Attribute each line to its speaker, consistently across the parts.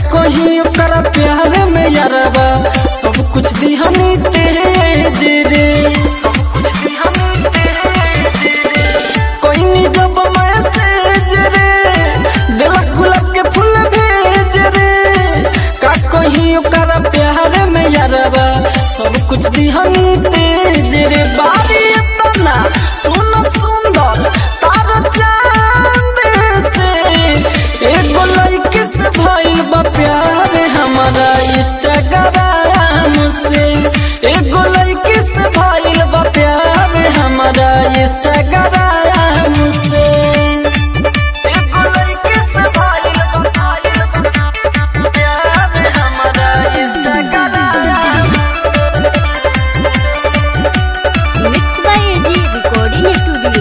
Speaker 1: कहीं ओकरा प्यार में यारबा सब कुछ दिहनी तेज रे, सब कुछ दिहनी तेज रे। कोई जब मैसेज रे दिल गुलाब के फूल भेज रे, का कहीं ओकरा प्यार में यारबा सब कुछ दिहनी तेज रे। बारी इतना सुन सुंदर तारा चांद से एगो लड़की से भइल बा प्यार हमारा इंस्टाग्राम से, एगो लड़की से भइल बा प्यार हमारा इंस्टाग्राम से, एगो लड़की से भइल बा प्यार हमारा इंस्टाग्राम से।
Speaker 2: Mix by AG recording studio.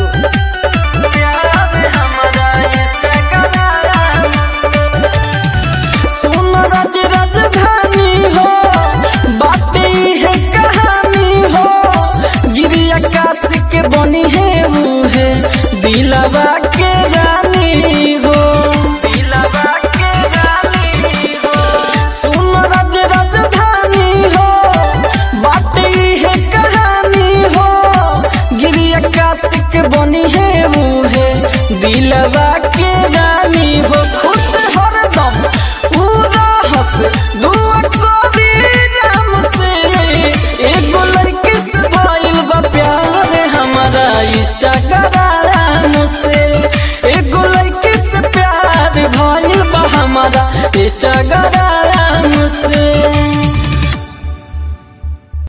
Speaker 1: राज राजधानी हो बाटे है कहानी हो, गिरी आकाश के बनी है वो है दिलवा के रानी हो, दिलवा के रानी हो। सुन राज राजधानी हो बाटे है कहानी हो, गिरी आकाश के बनी है वो है दिलवा के रानी हो। खुश हरदम दुआ करी जाम से, एगो लड़की से भइल बा प्यार हमारा इंस्टाग्राम से, एगो लड़की से प्यार भइल बा हमारा इंस्टाग्राम से।